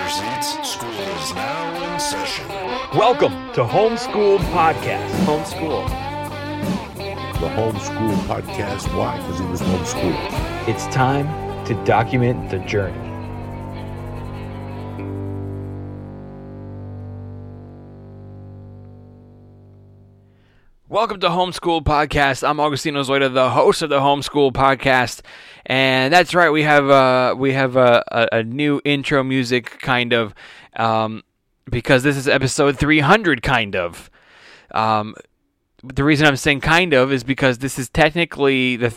your seats. School is now in session. Welcome to Homeschool Podcast. Homeschool. The Homeschool Podcast. Why? Because he was homeschooled. It's time to document the journey. Welcome to Homeschool Podcast. I'm Augustino Zoida, the host of the Homeschool Podcast, and that's right. We have a new intro music, kind of, because this is episode 300, kind of. The reason I'm saying kind of is because this is technically the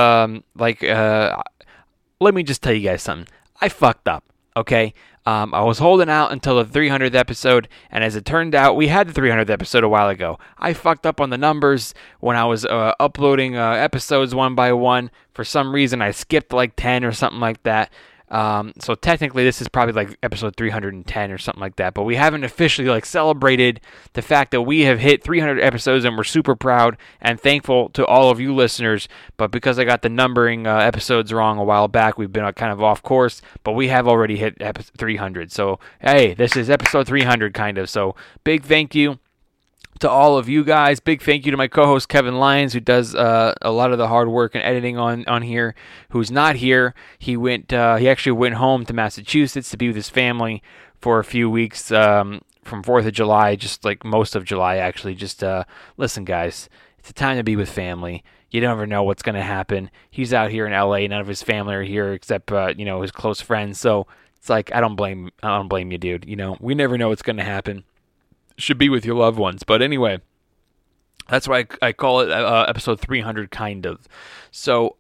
let me just tell you guys something. I fucked up. Okay. I was holding out until the 300th episode, and as it turned out, we had the 300th episode a while ago. I fucked up on the numbers when I was uploading episodes one by one. For some reason, I skipped like 10 or something like that. So technically, this is probably like episode 310 or something like that. But we haven't officially celebrated the fact that we have hit 300 episodes, and we're super proud and thankful to all of you listeners. But because I got the numbering episodes wrong a while back, we've been kind of off course. But we have already hit 300. So hey, this is episode 300, kind of. So big thank you to all of you guys. Big thank you to my co-host Kevin Lyons, who does a lot of the hard work and editing on here, who's not here. He actually went home to Massachusetts to be with his family for a few weeks from 4th of July, just like most of July, actually. Just listen, guys, it's a time to be with family. You never know what's going to happen. He's out here in LA. None of his family are here except his close friends. So it's like I don't blame you, dude. We never know what's going to happen. Should be with your loved ones. But anyway, that's why I call it episode 300, kind of. So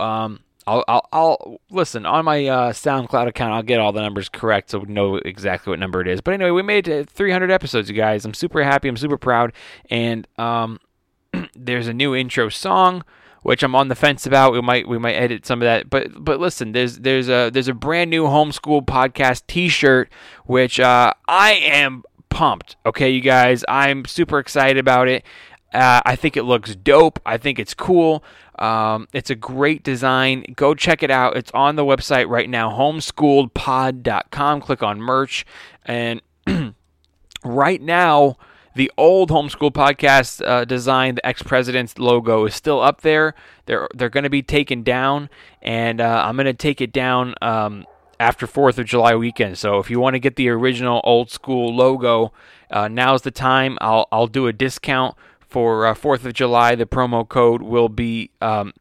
I'll listen on my SoundCloud account. I'll get all the numbers correct so we know exactly what number it is. But anyway, we made it 300 episodes, you guys. I'm super happy. I'm super proud. And there's a new intro song, which I'm on the fence about. We might edit some of that. But listen, there's a brand new Homeschool Podcast T-shirt, which I am pumped. Okay, you guys, I'm super excited about it. I think it looks dope. I think it's cool. It's a great design. Go check it out. It's on the website right now, homeschooledpod.com. Click on merch. And right now, the old Homeschool Podcast design, the ex-president's logo, is still up there. They're going to be taken down, and I'm going to take it down after 4th of July weekend. So if you want to get the original old school logo, now's the time. I'll do a discount for 4th of July. The promo code will be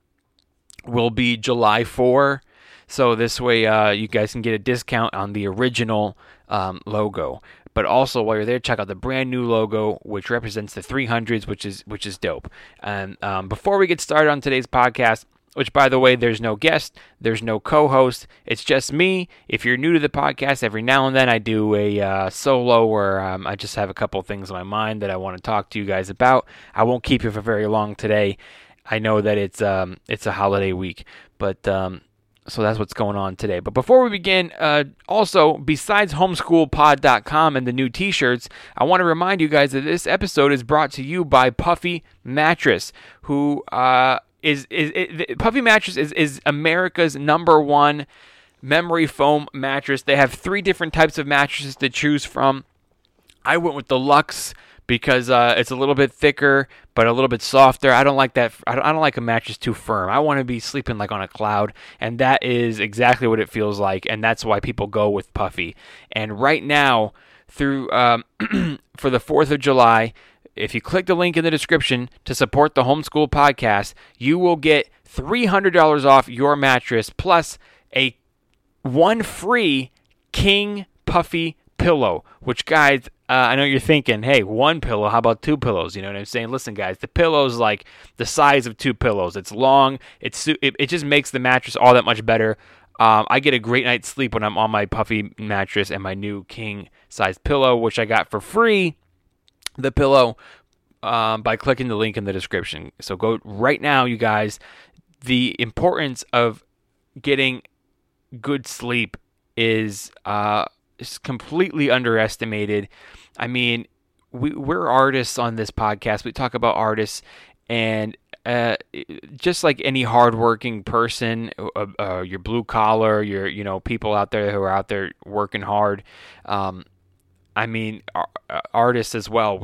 July 4. So this way you guys can get a discount on the original logo. But also, while you're there, check out the brand new logo, which represents the 300s, which is dope. And before we get started on today's podcast, which, by the way, there's no guest, there's no co-host, it's just me. If you're new to the podcast, every now and then I do a solo where I just have a couple things in my mind that I want to talk to you guys about. I won't keep you for very long today. I know that it's a holiday week, but so that's what's going on today. But before we begin, also, besides homeschoolpod.com and the new t-shirts, I want to remind you guys that this episode is brought to you by Puffy Mattress, who Puffy Mattress is America's #1 memory foam mattress. They have 3 different types of mattresses to choose from. I went with the Luxe because it's a little bit thicker but a little bit softer. I don't like that. I don't like a mattress too firm. I want to be sleeping like on a cloud, and that is exactly what it feels like, and that's why people go with Puffy. And right now, through for the 4th of July, if you click the link in the description to support the Homeschool Podcast, you will get $300 off your mattress plus one free King Puffy pillow, which, guys, I know you're thinking, hey, 1 pillow, how about 2 pillows? You know what I'm saying? Listen, guys, the pillow's like the size of 2 pillows. It's long. It just makes the mattress all that much better. I get a great night's sleep when I'm on my Puffy mattress and my new king-size pillow, which I got for free, the pillow, by clicking the link in the description. So go right now, you guys. The importance of getting good sleep is completely underestimated. I mean, we're artists on this podcast. We talk about artists, and just like any hardworking person, your blue collar, your people out there who are out there working hard. I mean, artists as well.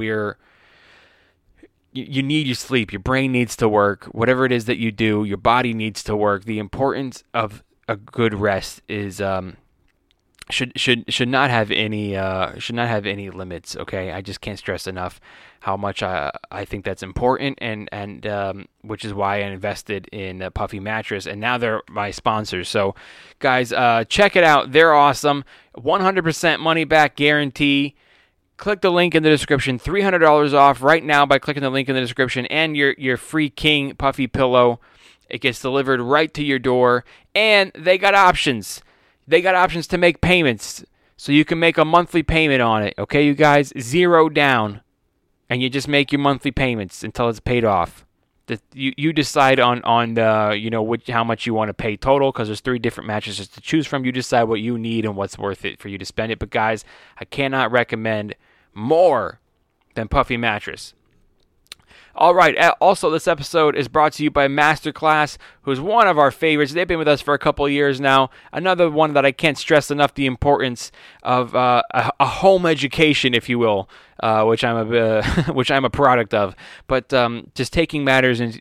You need your sleep. Your brain needs to work. Whatever it is that you do, your body needs to work. The importance of a good rest is should not have any limits. Okay, I just can't stress enough how much I think that's important, and which is why I invested in a Puffy Mattress, and now they're my sponsors. So, guys, check it out. They're awesome. 100% money back guarantee. Click the link in the description. $300 off right now by clicking the link in the description, and your free King Puffy pillow. It gets delivered right to your door, and they got options. They got options to make payments, so you can make a monthly payment on it. Okay, you guys, 0 down, and you just make your monthly payments until it's paid off. You decide on how much you want to pay total, because there's 3 different mattresses to choose from. You decide what you need and what's worth it for you to spend it. But guys, I cannot recommend more than Puffy Mattress. All right. Also, this episode is brought to you by Masterclass, who's one of our favorites. They've been with us for a couple of years now. Another one that I can't stress enough the importance of a home education, if you will, which I'm a product of. But just taking matters into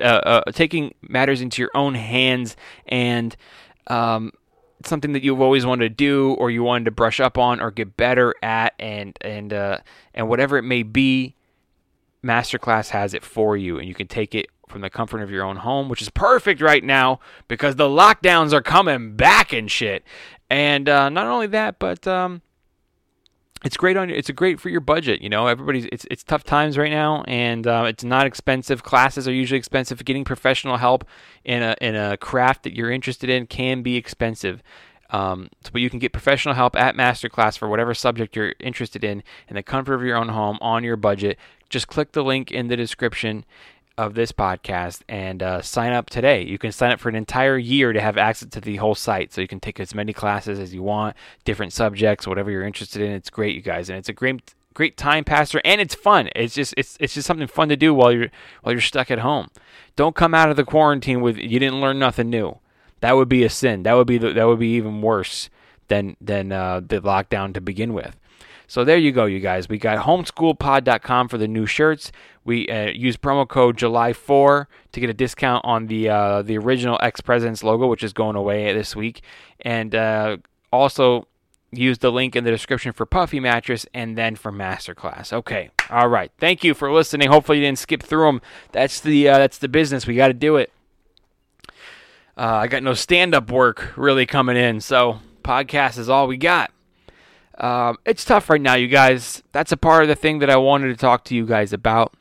your own hands, and something that you've always wanted to do, or you wanted to brush up on, or get better at, and whatever it may be. Masterclass has it for you, and you can take it from the comfort of your own home, which is perfect right now because the lockdowns are coming back and shit. And not only that, but it's great great for your budget. It's tough times right now, and it's not expensive. Classes are usually expensive. Getting professional help in a craft that you're interested in can be expensive. But you can get professional help at Masterclass for whatever subject you're interested in the comfort of your own home on your budget. Just click the link in the description of this podcast and sign up today. You can sign up for an entire year to have access to the whole site, so you can take as many classes as you want, different subjects, whatever you're interested in. It's great, you guys, and it's a great time passer, and it's fun. It's just something fun to do while you're stuck at home. Don't come out of the quarantine with you didn't learn nothing new. That would be a sin. That would be even worse than the lockdown to begin with. So there you go, you guys. We got homeschoolpod.com for the new shirts. We use promo code July4 to get a discount on the original ex-president's logo, which is going away this week. And also use the link in the description for Puffy Mattress and then for Masterclass. Okay, all right. Thank you for listening. Hopefully you didn't skip through them. That's the business. We got to do it. I got no stand-up work really coming in, so podcast is all we got. It's tough right now, you guys. That's a part of the thing that I wanted to talk to you guys about.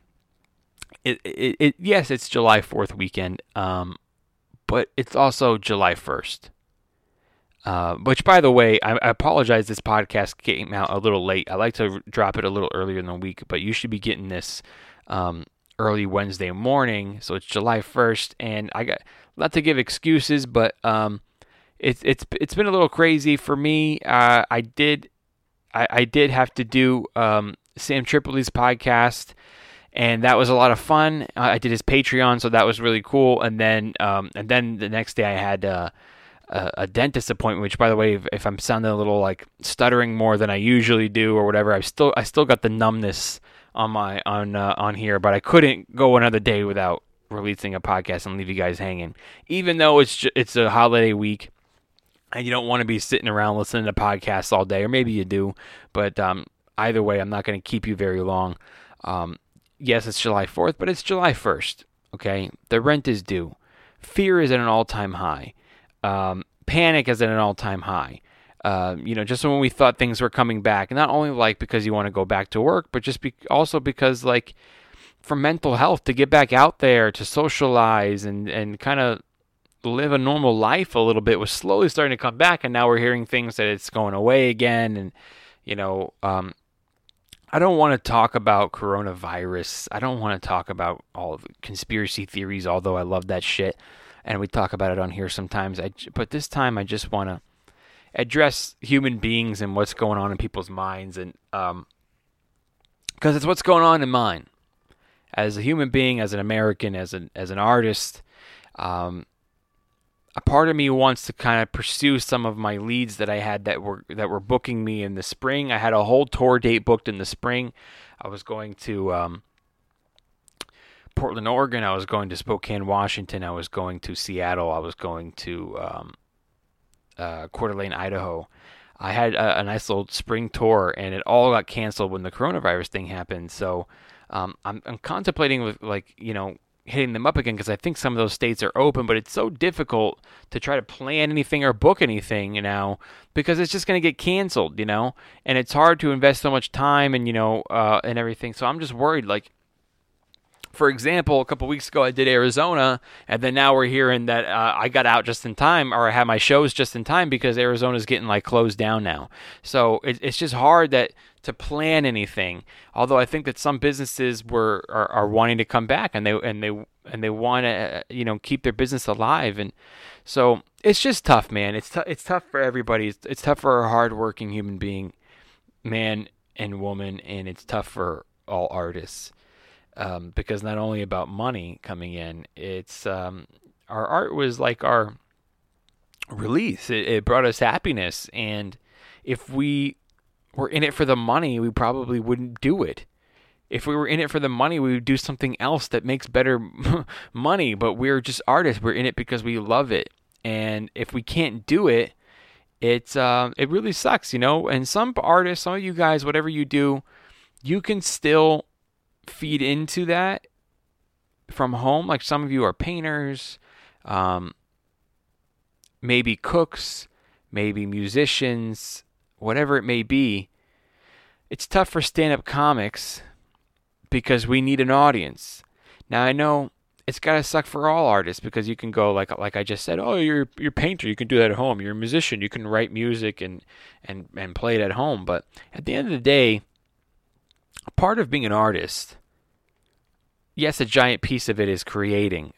Yes, it's July 4th weekend, but it's also July 1st. Which, by the way, I apologize, this podcast came out a little late. I like to drop it a little earlier in the week, but you should be getting this early Wednesday morning, so it's July 1st, and I got not to give excuses, but it's been a little crazy for me. I did have to do Sam Tripoli's podcast, and that was a lot of fun. I did his Patreon, so that was really cool. And then the next day I had a dentist appointment. Which, by the way, if I'm sounding a little like stuttering more than I usually do or whatever, I still got the numbness on here, but I couldn't go another day without releasing a podcast and leave you guys hanging. Even though it's a holiday week. And you don't want to be sitting around listening to podcasts all day, or maybe you do, but either way, I'm not going to keep you very long. Yes, it's July 4th, but it's July 1st, okay? The rent is due. Fear is at an all-time high. Panic is at an all-time high. Just when we thought things were coming back, not only because you want to go back to work, but just also because for mental health, to get back out there, to socialize and kind of live a normal life a little bit was slowly starting to come back, and now we're hearing things that it's going away again. And I don't want to talk about coronavirus. I don't want to talk about all of the conspiracy theories, although I love that shit, and we talk about it on here sometimes. But this time I just want to address human beings and what's going on in people's minds, and because it's what's going on in mine. as a human being, as an American, as an artist, a part of me wants to kind of pursue some of my leads that I had that were booking me in the spring. I had a whole tour date booked in the spring. I was going to Portland, Oregon. I was going to Spokane, Washington. I was going to Seattle. I was going to Coeur d'Alene, Idaho. I had a nice little spring tour, and it all got canceled when the coronavirus thing happened. So I'm contemplating with, like, hitting them up again, because I think some of those states are open, but it's so difficult to try to plan anything or book anything now, because it's just going to get canceled, and it's hard to invest so much time and and everything. So I'm just worried. Like, for example, a couple weeks ago I did Arizona, and then now we're hearing that I got out just in time, or I had my shows just in time, because Arizona's getting like closed down now. So it's just hard to plan anything. Although I think that some businesses are wanting to come back, and they want to keep their business alive, and so it's just tough, man. It's tough for everybody. It's tough for a hardworking human being, man and woman, and it's tough for all artists. Because not only about money coming in, it's our art was like our release. It brought us happiness, and if we were in it for the money, we probably wouldn't do it. If we were in it for the money, we would do something else that makes better money. But we're just artists. We're in it because we love it, and if we can't do it, it really sucks, And some artists, some of you guys, whatever you do, you can still feed into that from home. Like, some of you are painters, maybe cooks, maybe musicians, whatever it may be. It's tough for stand-up comics because we need an audience. Now, I know it's got to suck for all artists, because you can go like I just said, oh, you're a painter, you can do that at home. You're a musician, you can write music and play it at home. But at the end of the day, a part of being an artist, yes, a giant piece of it is creating.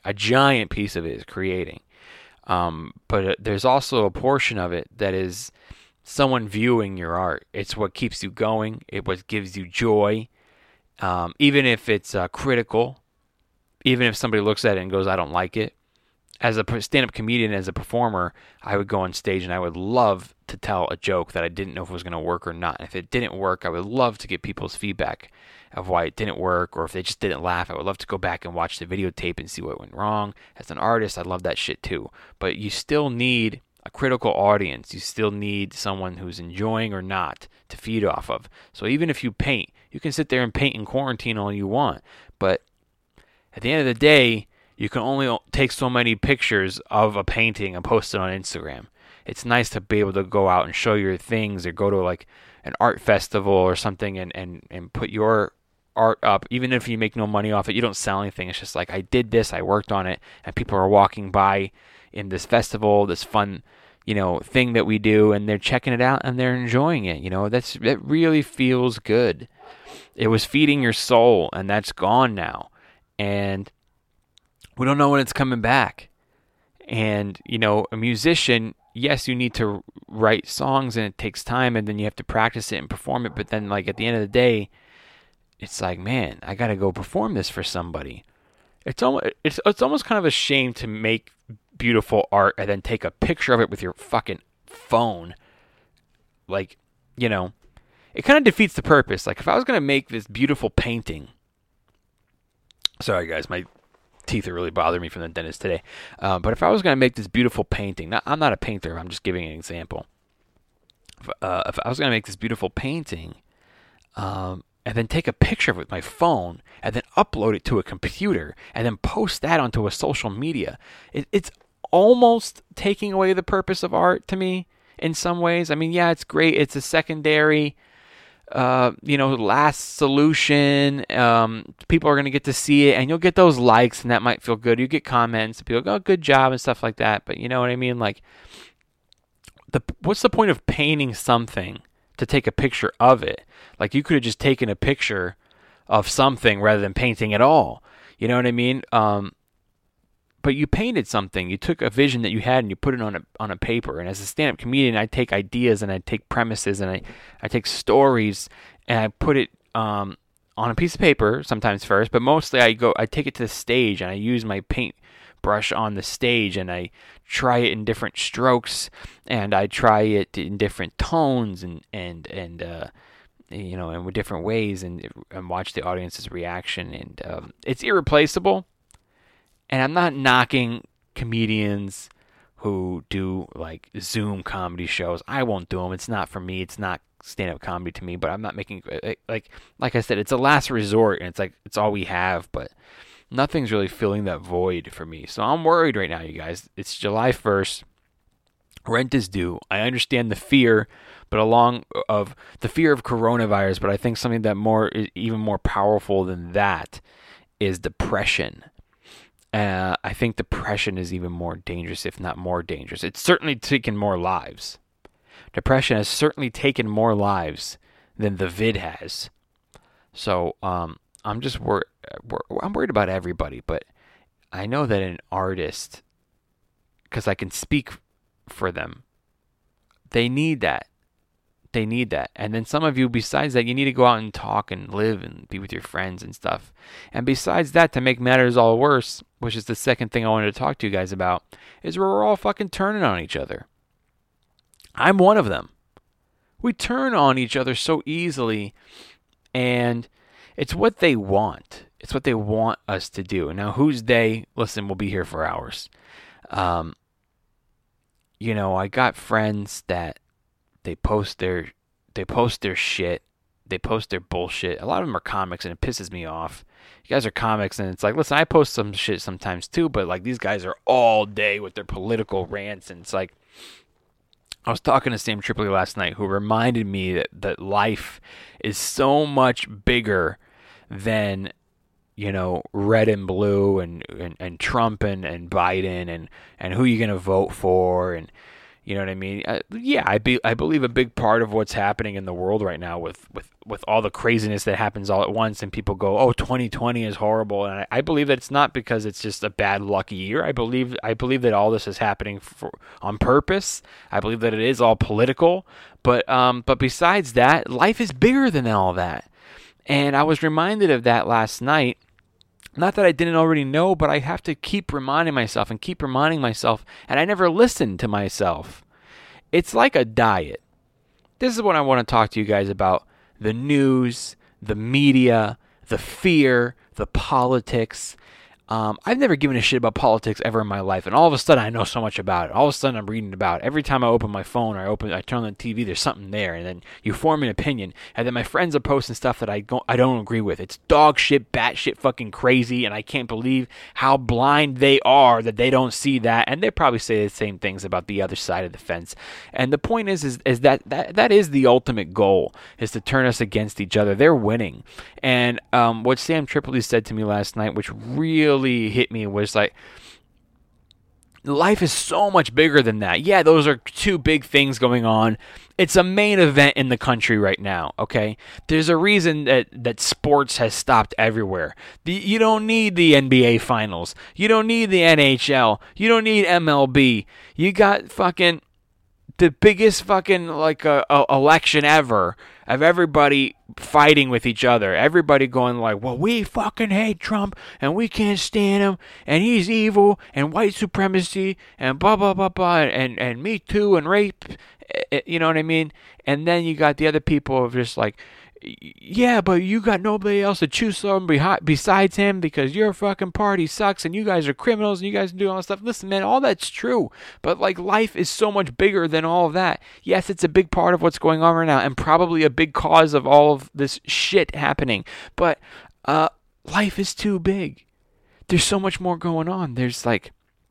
But there's also a portion of it that is someone viewing your art. It's what keeps you going. It's what gives you joy. Even if it's critical, even if somebody looks at it and goes, I don't like it. As a stand-up comedian, as a performer, I would go on stage and I would love to tell a joke that I didn't know if it was going to work or not. If it didn't work, I would love to get people's feedback of why it didn't work, or if they just didn't laugh, I would love to go back and watch the videotape and see what went wrong. As an artist, I love that shit too. But you still need a critical audience. You still need someone who's enjoying or not to feed off of. So even if you paint, you can sit there and paint in quarantine all you want. But at the end of the day, you can only take so many pictures of a painting and post it on Instagram. It's nice to be able to go out and show your things, or go to like an art festival or something and put your art up. Even if you make no money off it, you don't sell anything. It's just like, I did this, I worked on it, and people are walking by in this festival, this fun, thing that we do, and they're checking it out and they're enjoying it. That really feels good. It was feeding your soul, and that's gone now. And we don't know when it's coming back. And, a musician, yes, you need to write songs, and it takes time, and then you have to practice it and perform it. But then, like, at the end of the day, it's like, man, I got to go perform this for somebody. It's almost kind of a shame to make beautiful art and then take a picture of it with your fucking phone. Like, it kind of defeats the purpose. Like, if I was going to make this beautiful painting, sorry guys, my teeth are really bothering me from the dentist today. But if I was going to make this beautiful painting, now, I'm not a painter, I'm just giving an example. If I was going to make this beautiful painting, and then take a picture of it with my phone, and then upload it to a computer, and then post that onto a social media, it's almost taking away the purpose of art to me in some ways. I mean, yeah, it's great. It's a secondary, last solution. People are going to get to see it, and you'll get those likes, and that might feel good. You get comments, and people go, oh, good job, and stuff like that. But you know what I mean? Like, what's the point of painting something to take a picture of it? Like, you could have just taken a picture of something rather than painting at all. You know what I mean? But you painted something. You took a vision that you had and you put it on a paper. And as a stand-up comedian, I take ideas and I take premises and I take stories and I put it on on a piece of paper sometimes first, but mostly I take it to the stage and I use my paint brush on the stage and I try it in different strokes and I try it in different tones and with different ways and watch the audience's reaction, and it's irreplaceable. And I'm not knocking comedians who do like Zoom comedy shows. I won't do them. It's not for me. It's not stand-up comedy to me. But I'm not making like I said, it's a last resort, and it's all we have. But nothing's really filling that void for me. So I'm worried right now, you guys. It's July 1st. Rent is due. I understand the fear, but along of the fear of coronavirus. But I think something that is even more powerful than that is depression. I think depression is even more dangerous, if not more dangerous. It's certainly taken more lives. Depression has certainly taken more lives than the vid has. So I'm just worried. I'm worried about everybody, but I know that an artist, because I can speak for them, they need that. They need that. And then some of you, besides that, you need to go out and talk and live and be with your friends and stuff. And besides that, to make matters all worse, which is the second thing I wanted to talk to you guys about, is we're all fucking turning on each other. I'm one of them. We turn on each other so easily, and it's what they want. It's what they want us to do. And now, who's they? Listen, we'll be here for hours. I got friends that they post their shit. They post their bullshit. A lot of them are comics, and it pisses me off. You guys are comics, and it's like, listen, I post some shit sometimes too, but like these guys are all day with their political rants, and it's like, I was talking to Sam Tripoli last night, who reminded me that life is so much bigger than, red and blue and Trump and Biden and who you're going to vote for, and you know what I mean? I believe a big part of what's happening in the world right now with all the craziness that happens all at once, and people go, oh, 2020 is horrible. And I believe that it's not because it's just a bad lucky year. I believe that all this is happening on purpose. I believe that it is all political. But besides that, life is bigger than all that. And I was reminded of that last night. Not that I didn't already know, but I have to keep reminding myself, and I never listened to myself. It's like a diet. This is what I want to talk to you guys about: the news, the media, the fear, the politics. I've never given a shit about politics ever in my life, and all of a sudden I know so much about it. All of a sudden I'm reading about it. Every time I open my phone or I turn on the TV, there's something there, and then you form an opinion, and then my friends are posting stuff that I don't agree with. It's dog shit, batshit fucking crazy, and I can't believe how blind they are that they don't see that, and they probably say the same things about the other side of the fence. And the point is that is the ultimate goal, is to turn us against each other. They're winning. And what Sam Tripoli said to me last night, which really hit me, was like, life is so much bigger than that. Yeah, those are two big things going on. It's a main event in the country right now, okay? There's a reason that sports has stopped everywhere. You don't need the NBA Finals. You don't need the NHL. You don't need MLB. You got fucking the biggest fucking election ever of everybody fighting with each other. Everybody going like, well, we fucking hate Trump and we can't stand him and he's evil and white supremacy and blah blah blah blah and Me Too and rape. You know what I mean? And then you got the other people of just like, yeah, but you got nobody else to choose from besides him because your fucking party sucks and you guys are criminals and you guys do all that stuff. Listen, man, all that's true, but like life is so much bigger than all of that. Yes, it's a big part of what's going on right now and probably a big cause of all of this shit happening, but life is too big. There's so much more going on. There's like,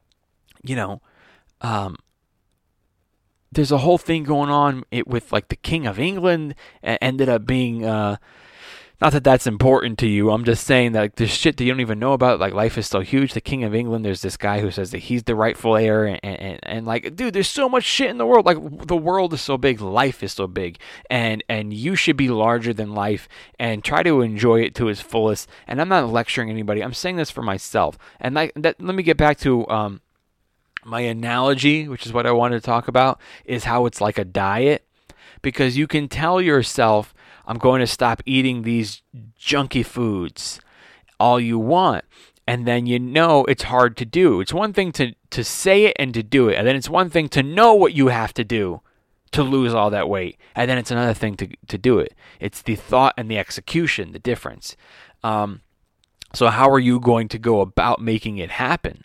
there's a whole thing going on with like the King of England ended up being, not that that's important to you. I'm just saying that like, there's shit that you don't even know about. Like life is so huge. The King of England, there's this guy who says that he's the rightful heir. And like, dude, there's so much shit in the world. Like the world is so big. Life is so big. And you should be larger than life and try to enjoy it to its fullest. And I'm not lecturing anybody. I'm saying this for myself. And let me get back to, my analogy, which is what I wanted to talk about, is how it's like a diet, because you can tell yourself, I'm going to stop eating these junky foods all you want. And then it's hard to do. It's one thing to say it and to do it. And then it's one thing to know what you have to do to lose all that weight. And then it's another thing to do it. It's the thought and the execution, the difference. So how are you going to go about making it happen?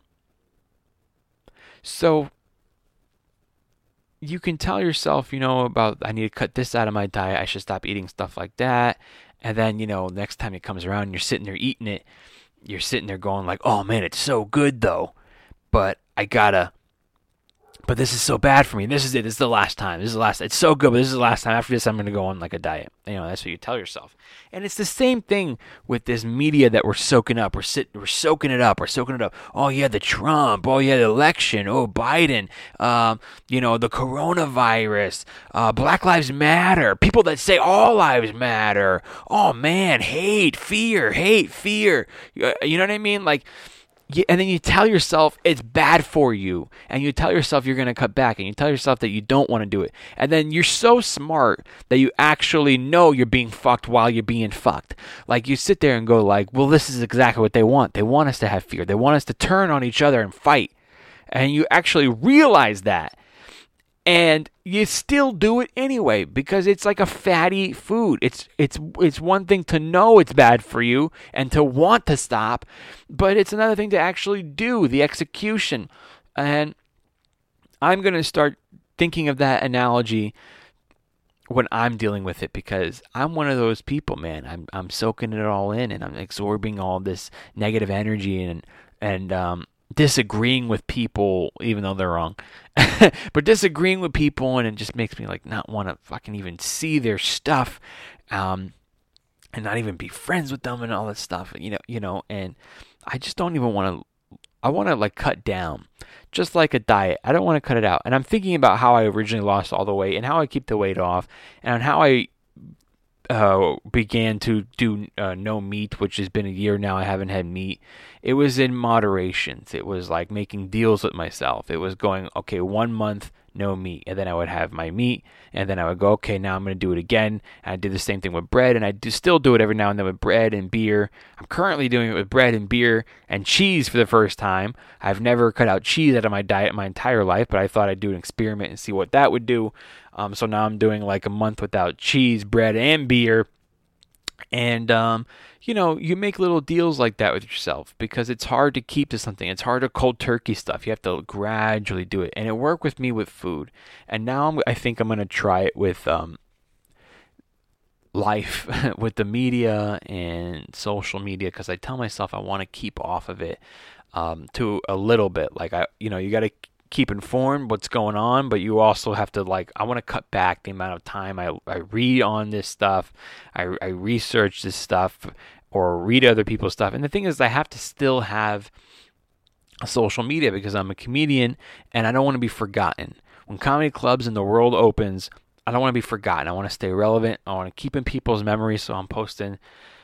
So you can tell yourself, about I need to cut this out of my diet. I should stop eating stuff like that. And then, next time it comes around and you're sitting there eating it, you're sitting there going like, oh man, it's so good though. But this is so bad for me. This is it. This is the last time. It's so good, but this is the last time. After this, I'm going to go on like a diet. That's what you tell yourself. And it's the same thing with this media that we're soaking up. We're soaking it up. Oh yeah, the Trump. Oh yeah, the election. Oh, Biden. The coronavirus. Black Lives Matter. People that say all lives matter. Oh man, hate, fear. You know what I mean? And then you tell yourself it's bad for you, and you tell yourself you're going to cut back, and you tell yourself that you don't want to do it. And then you're so smart that you actually know you're being fucked while you're being fucked. Like you sit there and go well, this is exactly what they want. They want us to have fear. They want us to turn on each other and fight. And you actually realize that. And you still do it anyway because it's like a fatty food. It's one thing to know it's bad for you and to want to stop, but it's another thing to actually do, the execution. And I'm going to start thinking of that analogy when I'm dealing with it because I'm one of those people, man. I'm soaking it all in and I'm absorbing all this negative energy and disagreeing with people even though they're wrong. But disagreeing with people, and it just makes me not want to fucking even see their stuff, and not even be friends with them and all that stuff. And I just don't even want to. I want to cut down, just like a diet. I don't want to cut it out. And I'm thinking about how I originally lost all the weight and how I keep the weight off, and how I began to do no meat, which has been a year now. I haven't had meat. It was in moderations. It was like making deals with myself. It was going, okay, 1 month, no meat. And then I would have my meat. And then I would go, okay, now I'm going to do it again. And I did the same thing with bread. And I still do it every now and then with bread and beer. I'm currently doing it with bread and beer and cheese for the first time. I've never cut out cheese out of my diet my entire life, but I thought I'd do an experiment and see what that would do. So now I'm doing a month without cheese, bread, and beer. And, you make little deals like that with yourself because it's hard to keep to something. It's hard to cold turkey stuff. You have to gradually do it. And it worked with me with food. And now I think I'm going to try it with life, with the media and social media, because I tell myself I want to keep off of it to a little bit. You got to keep informed what's going on, but you also have to I want to cut back the amount of time I read on this stuff. I research this stuff or read other people's stuff. And the thing is, I have to still have a social media because I'm a comedian and I don't want to be forgotten. When comedy clubs in the world opens, I don't want to be forgotten. I want to stay relevant. I want to keep in people's memories. So I'm posting,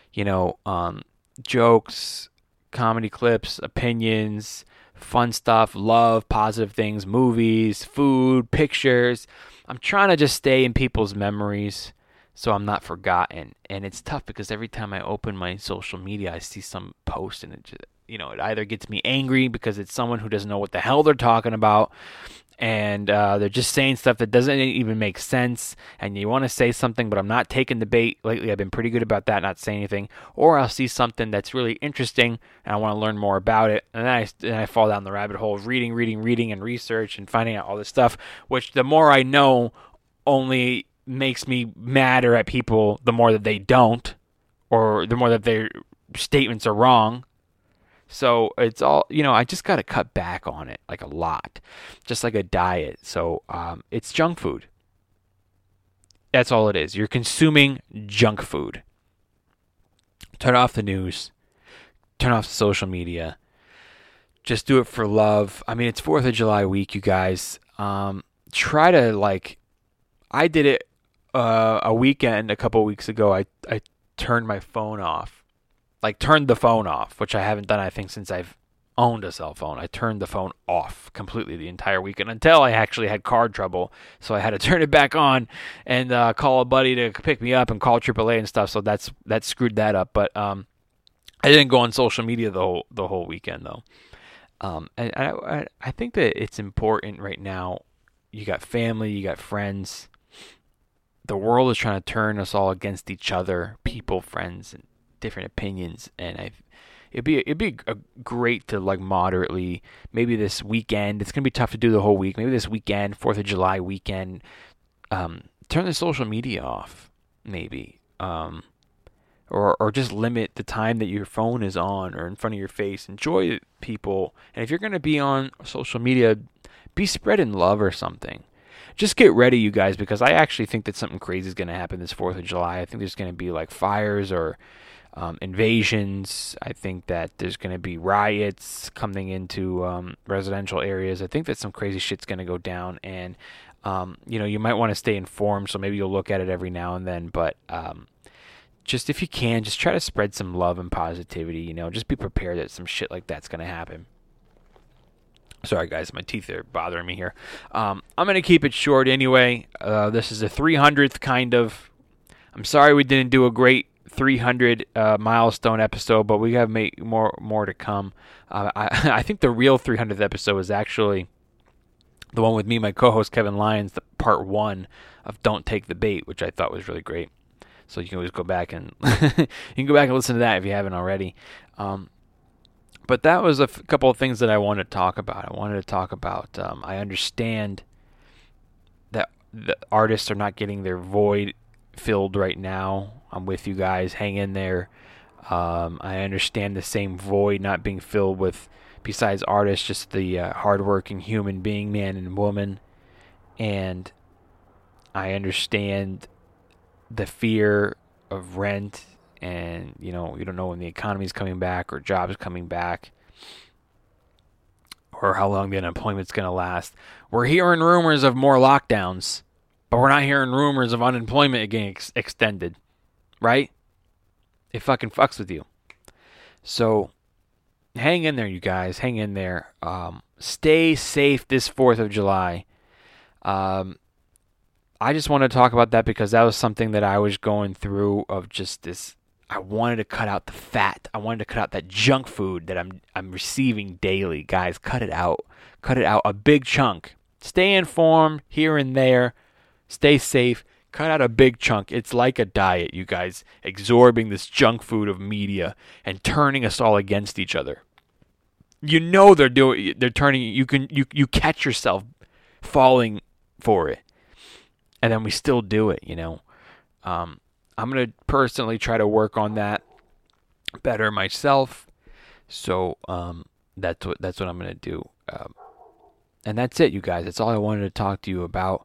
jokes, comedy clips, opinions, fun stuff, love, positive things, movies, food, pictures. I'm trying to just stay in people's memories so I'm not forgotten. And it's tough because every time I open my social media, I see some post and it just, it either gets me angry because it's someone who doesn't know what the hell they're talking about. And they're just saying stuff that doesn't even make sense. And you want to say something, but I'm not taking the bait. Lately, I've been pretty good about that, not saying anything. Or I'll see something that's really interesting, and I want to learn more about it. And then I fall down the rabbit hole of reading, and research, and finding out all this stuff, which the more I know only makes me madder at people the more that they don't, or the more that their statements are wrong. So it's all, I just got to cut back on it a lot, just like a diet. So it's junk food. That's all it is. You're consuming junk food. Turn off the news. Turn off the social media. Just do it for love. I mean, it's 4th of July week, you guys. Try to I did it a weekend a couple weeks ago. I turned my phone off. Turned the phone off, which I haven't done, I think, since I've owned a cell phone. I turned the phone off completely the entire weekend until I actually had car trouble. So I had to turn it back on and call a buddy to pick me up and call AAA and stuff. So that screwed that up. But I didn't go on social media the whole weekend though. And I think that it's important right now. You got family, you got friends. The world is trying to turn us all against each other, people, friends, and different opinions. And it'd be great to like moderately, maybe this weekend. It's gonna be tough to do the whole week. Maybe this weekend, 4th of July weekend, turn the social media off, maybe, or just limit the time that your phone is on or in front of your face. Enjoy people, and if you're gonna be on social media, be spreading love or something. Just get ready, you guys, because I actually think that something crazy is gonna happen this 4th of July. I think there's gonna be like fires or invasions. I think that there's going to be riots coming into residential areas. I think that some crazy shit's going to go down, and you might want to stay informed, so maybe you'll look at it every now and then, but just if you can, just try to spread some love and positivity, just be prepared that some shit like that's going to happen. Sorry guys, my teeth are bothering me here. I'm going to keep it short anyway. This is a 300th kind of. I'm sorry we didn't do a great 300 milestone episode, but we have more to come. I think the real 300th episode is actually the one with me, my co-host Kevin Lyons, the part 1 of Don't Take the Bait, which I thought was really great. So you can always go back and listen to that if you haven't already. But that was a couple of things that I wanted to talk about. I wanted to talk about I understand that the artists are not getting their void filled right now. I'm with you guys. Hang in there. I understand the same void not being filled with, besides artists, just the hardworking human being, man and woman. And I understand the fear of rent, and you don't know when the economy's coming back or jobs coming back, or how long the unemployment's going to last. We're hearing rumors of more lockdowns, but we're not hearing rumors of unemployment getting extended. Right? It fucking fucks with you. So, hang in there, you guys. Hang in there. Stay safe this 4th of July. I just want to talk about that because that was something that I was going through of just this. I wanted to cut out the fat. I wanted to cut out that junk food that I'm receiving daily. Guys, cut it out. Cut it out. A big chunk. Stay informed here and there. Stay safe. Cut out a big chunk. It's like a diet, you guys, absorbing this junk food of media and turning us all against each other. They're turning. You catch yourself falling for it, and then we still do it. I'm gonna personally try to work on that better myself. So that's what I'm gonna do, and that's it, you guys. That's all I wanted to talk to you about.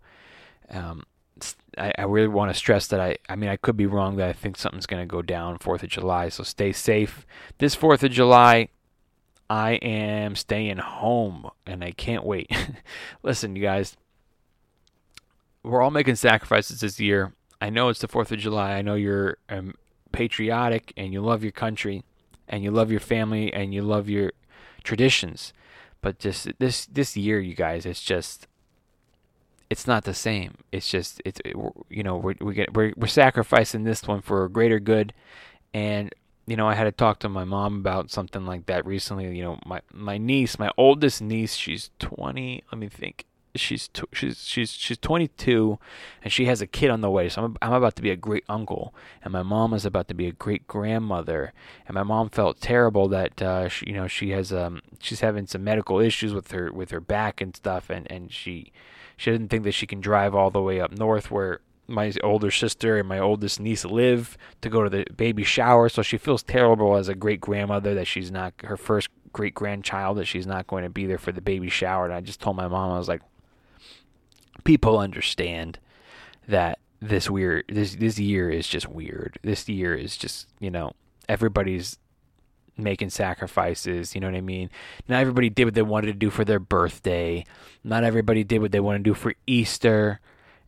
I really want to stress that I could be wrong, that I think something's going to go down 4th of July, so stay safe. This 4th of July, I am staying home, and I can't wait. Listen, you guys, we're all making sacrifices this year. I know it's the 4th of July. I know you're patriotic, and you love your country, and you love your family, and you love your traditions. But just this year, you guys, it's not the same. It's just we're sacrificing this one for a greater good, and I had to talk to my mom about something like that recently. My niece, my oldest niece, she's 20. Let me think. She's 22, and she has a kid on the way. So I'm about to be a great uncle, and my mom is about to be a great grandmother. And my mom felt terrible that she's having some medical issues with her back and stuff, and she didn't think that she can drive all the way up north where my older sister and my oldest niece live to go to the baby shower. So she feels terrible as a great grandmother that she's not, her first great grandchild, that she's not going to be there for the baby shower. And I just told my mom, I was like, people understand that this year is just weird. This year is just, everybody's making sacrifices, you know what I mean? Not everybody did what they wanted to do for their birthday. Not everybody did what they wanted to do for Easter.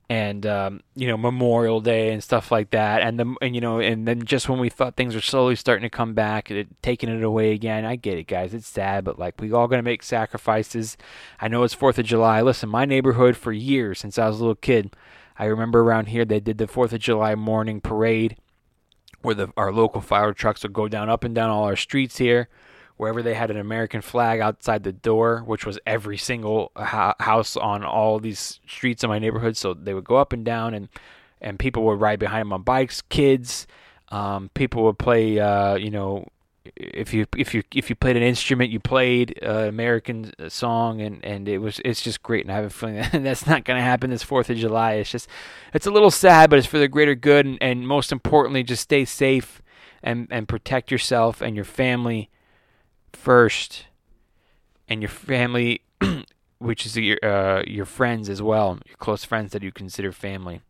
and Memorial Day and stuff like that, and then just when we thought things were slowly starting to come back, taking it away again. I get it, guys. It's sad, but like we all gonna make sacrifices. I know it's 4th of July. Listen, my neighborhood for years since I was a little kid, I remember around here they did the 4th of July morning parade, where our local fire trucks would go down up and down all our streets here. Wherever they had an American flag outside the door, which was every single house on all these streets in my neighborhood, so they would go up and down, and people would ride behind them on bikes, kids. People would play, if you played an instrument, you played an American song, and it's just great. And I have a feeling that's not going to happen this 4th of July. It's a little sad, but it's for the greater good, and most importantly, just stay safe and protect yourself and your family first, and your family, which is your friends as well, your close friends that you consider family.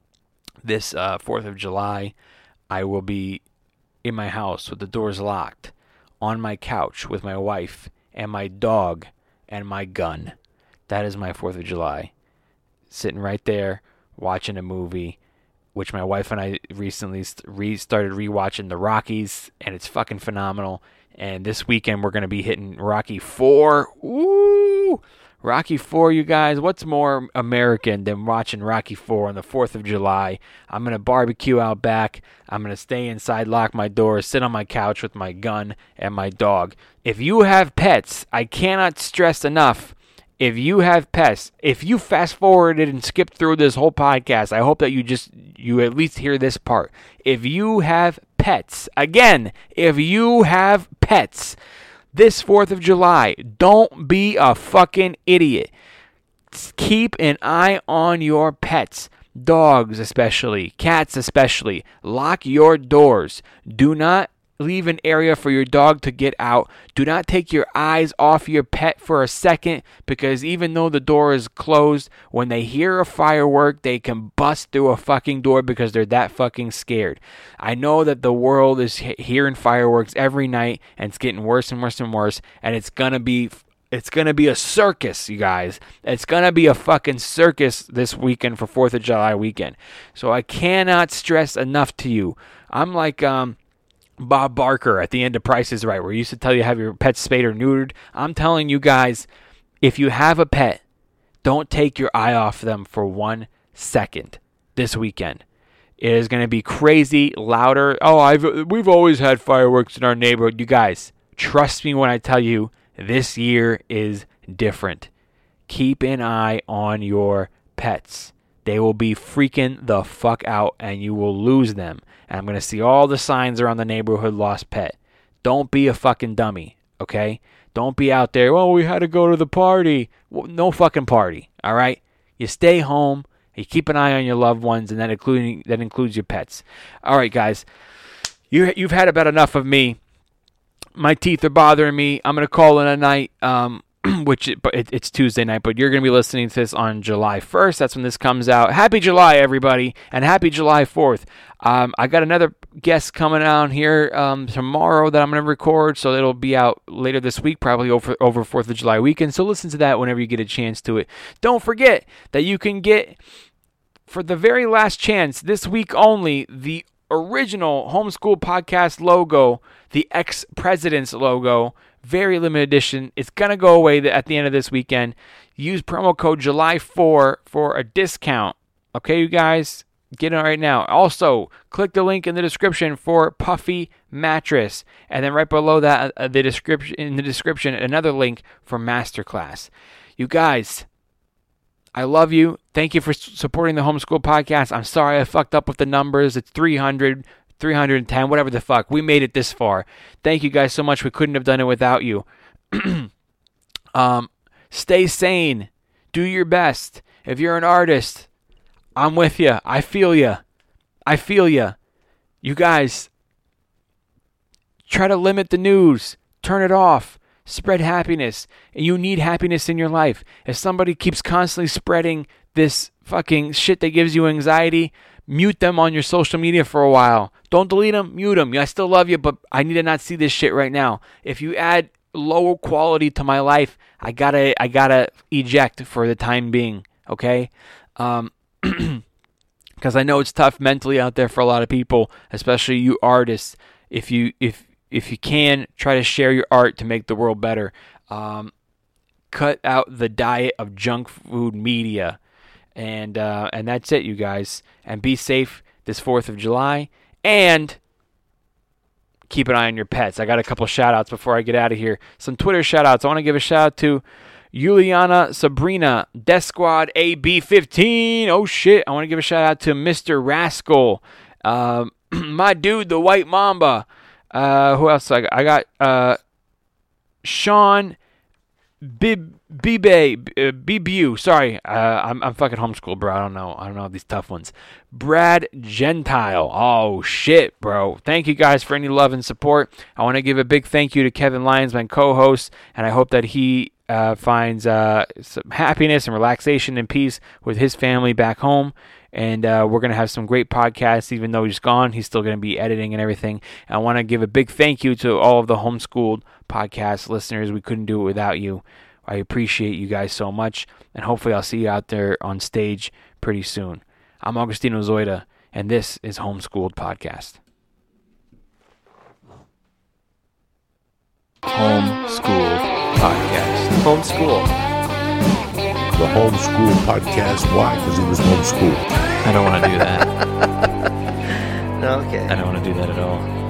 This 4th of July, I will be in my house with the doors locked, on my couch with my wife and my dog and my gun. That is my 4th of July. Sitting right there, watching a movie, which my wife and I recently started rewatching The Rockies, and it's fucking phenomenal. And this weekend, we're going to be hitting Rocky IV. Woo! Rocky IV, you guys. What's more American than watching Rocky IV on the 4th of July? I'm going to barbecue out back. I'm going to stay inside, lock my doors, sit on my couch with my gun and my dog. If you have pets, I cannot stress enough. If you have pets, if you fast forwarded and skipped through this whole podcast, I hope that you at least hear this part. If you have pets, again, if you have pets, this 4th of July, don't be a fucking idiot. Keep an eye on your pets. Dogs especially, cats especially. Lock your doors. Do not leave an area for your dog to get out. Do not take your eyes off your pet for a second, because even though the door is closed, when they hear a firework, they can bust through a fucking door because they're that fucking scared. I know that the world is hearing fireworks every night, and it's getting worse and worse and worse, and it's gonna be a circus, you guys. It's going to be a fucking circus this weekend for 4th of July weekend. So I cannot stress enough to you. I'm like Bob Barker at the end of Price is Right, where he used to tell you to have your pet spayed or neutered. I'm telling you guys, if you have a pet, don't take your eye off them for 1 second this weekend. It is going to be crazy, louder. We've always had fireworks in our neighborhood. You guys, trust me when I tell you, this year is different. Keep an eye on your pets. They will be freaking the fuck out, and you will lose them. And I'm going to see all the signs around the neighborhood, lost pet. Don't be a fucking dummy, okay? Don't be out there, we had to go to the party. Well, no fucking party, all right? You stay home, you keep an eye on your loved ones, and that includes your pets. All right, guys, you've had about enough of me. My teeth are bothering me. I'm going to call it a night. It's Tuesday night, but you're going to be listening to this on July 1st. That's when this comes out. Happy July, everybody, and happy July 4th. I got another guest coming on here tomorrow that I'm going to record, so it'll be out later this week, probably over 4th of July weekend. So listen to that whenever you get a chance to it. Don't forget that you can get, for the very last chance, this week only, the original Homeschool Podcast logo, the ex-president's logo, very limited edition. It's going to go away at the end of this weekend. Use promo code July4 for a discount. Okay, you guys? Get it right now. Also, click the link in the description for Puffy Mattress. And then right below that, in the description, another link for Masterclass. You guys, I love you. Thank you for supporting the Homeschool Podcast. I'm sorry I fucked up with the numbers. It's 300, 310, whatever the fuck. We made it this far. Thank you guys so much. We couldn't have done it without you. Stay sane. Do your best. If you're an artist, I'm with you. I feel you. You guys, try to limit the news. Turn it off. Spread happiness. And you need happiness in your life. If somebody keeps constantly spreading this fucking shit that gives you anxiety, mute them on your social media for a while. Don't delete them, mute them. I still love you, but I need to not see this shit right now. If you add lower quality to my life, I gotta eject for the time being. Okay? because I know it's tough mentally out there for a lot of people, especially you artists. If you can, try to share your art to make the world better. Cut out the diet of junk food media, and that's it, you guys. And be safe this 4th of July, and keep an eye on your pets. I got a couple shout outs before I get out of here. Some Twitter shout outs. I want to give a shout out to Juliana Sabrina, Death Squad AB15. Oh shit. I want to give a shout out to Mr. Rascal, my dude, the White Mamba. Who else I got? Sean Bibu. Sorry, I'm fucking homeschooled, bro. I don't know these tough ones. Brad Gentile. Oh shit, bro. Thank you guys for any love and support. I want to give a big thank you to Kevin Lyons, my co-host, and I hope that he finds some happiness and relaxation and peace with his family back home. And we're going to have some great podcasts. Even though he's gone, he's still going to be editing and everything. And I want to give a big thank you to all of the homeschooled podcast listeners. We couldn't do it without you. I appreciate you guys so much. And hopefully I'll see you out there on stage pretty soon. I'm Augustino Zoida, and this is Homeschooled Podcast. Homeschooled Podcast. Homeschool. The Homeschool Podcast. Why? Because he was homeschooled. I don't want to do that. No, okay. I don't want to do that at all.